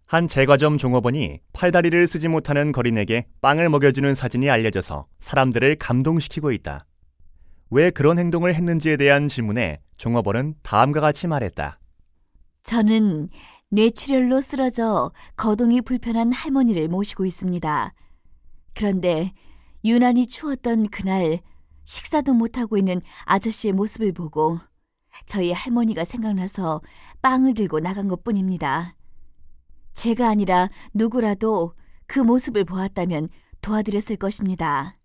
한 제과점 종업원이 팔다리를 쓰지 못하는 거린에게 빵을 먹여주는 사진이 알려져서 사람들을 감동시키고 있다. 왜 그런 행동을 했는지에 대한 질문에 종업원은 다음과 같이 말했다. 저는 뇌출혈로 쓰러져 거동이 불편한 할머니를 모시고 있습니다. 그런데 유난히 추웠던 그날 식사도 못하고 있는 아저씨의 모습을 보고 저희 할머니가 생각나서 빵을 들고 나간 것뿐입니다. 제가 아니라 누구라도 그 모습을 보았다면 도와드렸을 것입니다.